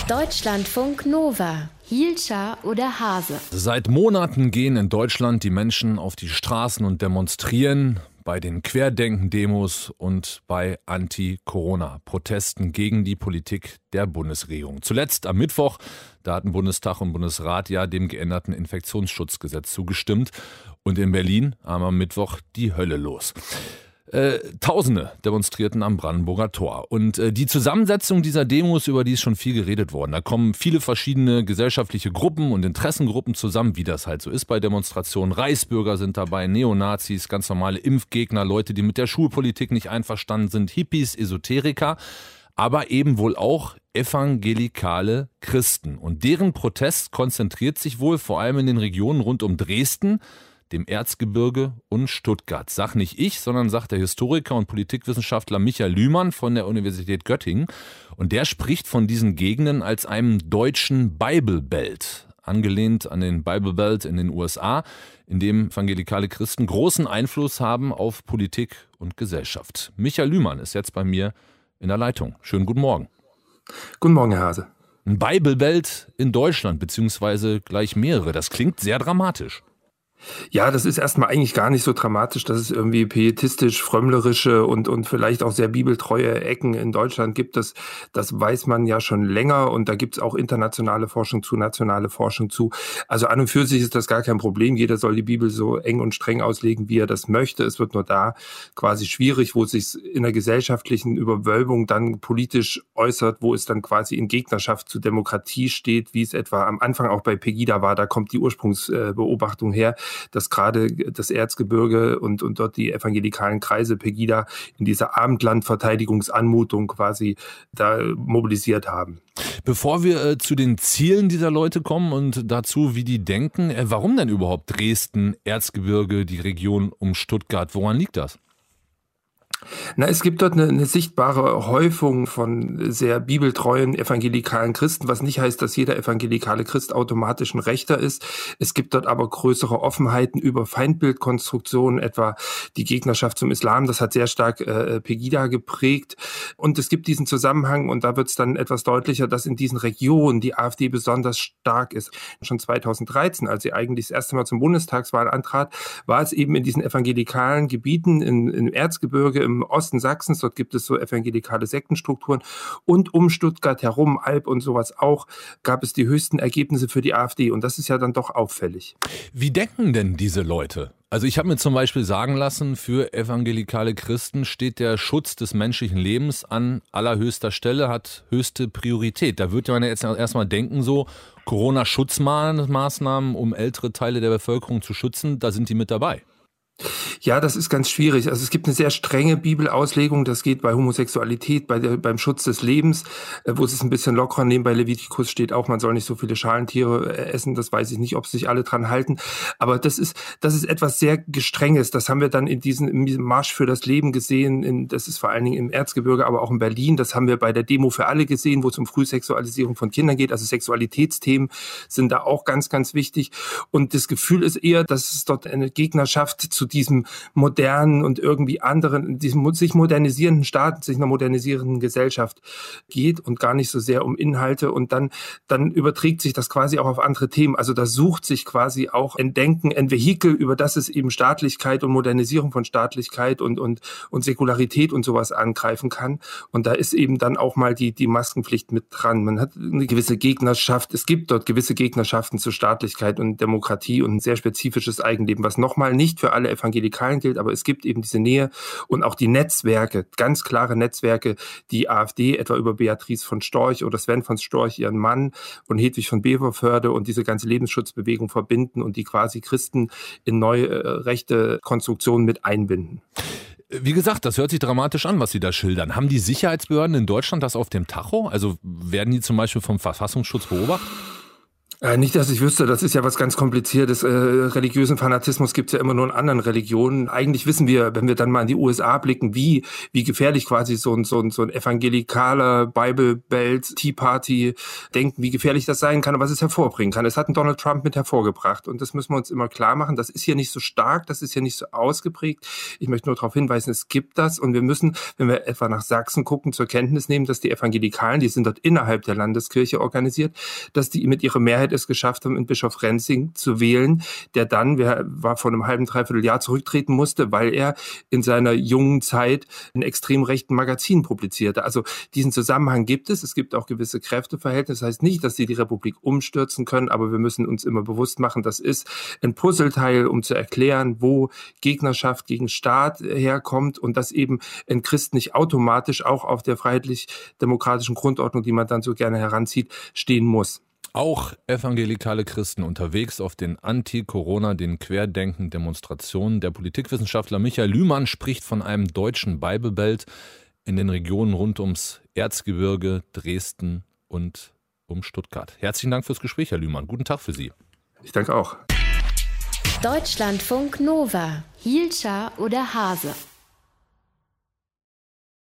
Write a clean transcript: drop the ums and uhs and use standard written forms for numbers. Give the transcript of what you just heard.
Deutschlandfunk Nova. Hielscher oder Hase? Seit Monaten gehen in Deutschland die Menschen auf die Straßen und demonstrieren bei den Querdenken-Demos und bei Anti-Corona-Protesten gegen die Politik der Bundesregierung. Zuletzt am Mittwoch, da hatten Bundestag und Bundesrat ja dem geänderten Infektionsschutzgesetz zugestimmt. Und in Berlin am Mittwoch die Hölle los. Tausende demonstrierten am Brandenburger Tor. Und die Zusammensetzung dieser Demos, über die ist schon viel geredet worden. Da kommen viele verschiedene gesellschaftliche Gruppen und Interessengruppen zusammen, wie das halt so ist bei Demonstrationen. Reichsbürger sind dabei, Neonazis, ganz normale Impfgegner, Leute, die mit der Schulpolitik nicht einverstanden sind, Hippies, Esoteriker, aber eben wohl auch evangelikale Christen. Und deren Protest konzentriert sich wohl vor allem in den Regionen rund um Dresden, dem Erzgebirge und Stuttgart. Sag nicht ich, sondern sagt der Historiker und Politikwissenschaftler Michael Lühmann von der Universität Göttingen. Und der spricht von diesen Gegenden als einem deutschen Bible Belt, angelehnt an den Bible Belt in den USA, in dem evangelikale Christen großen Einfluss haben auf Politik und Gesellschaft. Michael Lühmann ist jetzt bei mir in der Leitung. Schönen guten Morgen. Guten Morgen, Herr Hase. Ein Bible Belt in Deutschland, beziehungsweise gleich mehrere. Das klingt sehr dramatisch. Ja, das ist erstmal eigentlich gar nicht so dramatisch, dass es irgendwie pietistisch, frömmlerische und vielleicht auch sehr bibeltreue Ecken in Deutschland gibt. Das weiß man ja schon länger und da gibt es auch internationale Forschung zu, nationale Forschung zu. Also an und für sich ist das gar kein Problem. Jeder soll die Bibel so eng und streng auslegen, wie er das möchte. Es wird nur da quasi schwierig, wo es sich in der gesellschaftlichen Überwölbung dann politisch äußert, wo es dann quasi in Gegnerschaft zur Demokratie steht, wie es etwa am Anfang auch bei Pegida war. Da kommt die Ursprungsbeobachtung her, dass gerade das Erzgebirge und dort die evangelikalen Kreise Pegida in dieser Abendlandverteidigungsanmutung quasi da mobilisiert haben. Bevor wir zu den Zielen dieser Leute kommen und dazu, wie die denken, warum denn überhaupt Dresden, Erzgebirge, die Region um Stuttgart, woran liegt das? Na, es gibt dort eine sichtbare Häufung von sehr bibeltreuen evangelikalen Christen, was nicht heißt, dass jeder evangelikale Christ automatisch ein Rechter ist. Es gibt dort aber größere Offenheiten über Feindbildkonstruktionen, etwa die Gegnerschaft zum Islam. Das hat sehr stark Pegida geprägt. Und es gibt diesen Zusammenhang, und da wird es dann etwas deutlicher, dass in diesen Regionen die AfD besonders stark ist. Schon 2013, als sie eigentlich das erste Mal zum Bundestagswahl antrat, war es eben in diesen evangelikalen Gebieten im Erzgebirge, im Osten Sachsens, dort gibt es so evangelikale Sektenstrukturen, und um Stuttgart herum, Alb und sowas auch, gab es die höchsten Ergebnisse für die AfD, und das ist ja dann doch auffällig. Wie denken denn diese Leute? Also ich habe mir zum Beispiel sagen lassen, für evangelikale Christen steht der Schutz des menschlichen Lebens an allerhöchster Stelle, hat höchste Priorität. Da würde man jetzt erstmal denken, so Corona-Schutzmaßnahmen, um ältere Teile der Bevölkerung zu schützen, da sind die mit dabei. Ja, das ist ganz schwierig. Also es gibt eine sehr strenge Bibelauslegung. Das geht bei Homosexualität, beim Schutz des Lebens, wo es ein bisschen lockerer nehmen. Bei Levitikus steht auch, man soll nicht so viele Schalentiere essen. Das weiß ich nicht, ob sich alle dran halten. Aber das ist etwas sehr Gestrenges. Das haben wir dann in diesem Marsch für das Leben gesehen. Das ist vor allen Dingen im Erzgebirge, aber auch in Berlin. Das haben wir bei der Demo für alle gesehen, wo es um Frühsexualisierung von Kindern geht. Also Sexualitätsthemen sind da auch ganz, ganz wichtig. Und das Gefühl ist eher, dass es dort eine Gegnerschaft zu diesem modernen und irgendwie anderen, diesem sich modernisierenden Staat, sich einer modernisierenden Gesellschaft geht und gar nicht so sehr um Inhalte, und dann überträgt sich das quasi auch auf andere Themen. Also da sucht sich quasi auch ein Denken, ein Vehikel, über das es eben Staatlichkeit und Modernisierung von Staatlichkeit und Säkularität und sowas angreifen kann. Und da ist eben dann auch mal die Maskenpflicht mit dran. Man hat eine gewisse Gegnerschaft, es gibt dort gewisse Gegnerschaften zur Staatlichkeit und Demokratie und ein sehr spezifisches Eigenleben, was nochmal nicht für alle Evangelikalen gilt, aber es gibt eben diese Nähe und auch die Netzwerke, ganz klare Netzwerke, die AfD etwa über Beatrice von Storch oder Sven von Storch, ihren Mann, und Hedwig von Beverförde und diese ganze Lebensschutzbewegung verbinden und die quasi Christen in neue rechte Konstruktionen mit einbinden. Wie gesagt, das hört sich dramatisch an, was Sie da schildern. Haben die Sicherheitsbehörden in Deutschland das auf dem Tacho? Also werden die zum Beispiel vom Verfassungsschutz beobachtet? Nicht, dass ich wüsste, das ist ja was ganz Kompliziertes. Religiösen Fanatismus gibt es ja immer nur in anderen Religionen. Eigentlich wissen wir, wenn wir dann mal in die USA blicken, wie gefährlich quasi so ein evangelikaler Bible Belt Tea Party denken, wie gefährlich das sein kann und was es hervorbringen kann. Das hat ein Donald Trump mit hervorgebracht und das müssen wir uns immer klar machen. Das ist hier nicht so stark, das ist hier nicht so ausgeprägt. Ich möchte nur darauf hinweisen, es gibt das und wir müssen, wenn wir etwa nach Sachsen gucken, zur Kenntnis nehmen, dass die Evangelikalen, die sind dort innerhalb der Landeskirche organisiert, dass die mit ihrer Mehrheit es geschafft haben, in Bischof Renzing zu wählen, der dann, war vor einem halben, dreiviertel Jahr zurücktreten musste, weil er in seiner jungen Zeit in extrem rechten Magazinen publizierte. Also diesen Zusammenhang gibt es. Es gibt auch gewisse Kräfteverhältnisse. Das heißt nicht, dass sie die Republik umstürzen können, aber wir müssen uns immer bewusst machen, das ist ein Puzzleteil, um zu erklären, wo Gegnerschaft gegen Staat herkommt und dass eben ein Christ nicht automatisch auch auf der freiheitlich-demokratischen Grundordnung, die man dann so gerne heranzieht, stehen muss. Auch evangelikale Christen unterwegs auf den Anti-Corona, den Querdenken-Demonstrationen. Der Politikwissenschaftler Michael Lühmann spricht von einem deutschen Bible Belt in den Regionen rund ums Erzgebirge, Dresden und um Stuttgart. Herzlichen Dank fürs Gespräch, Herr Lühmann. Guten Tag für Sie. Ich danke auch. Deutschlandfunk Nova. Hielscher oder Hase?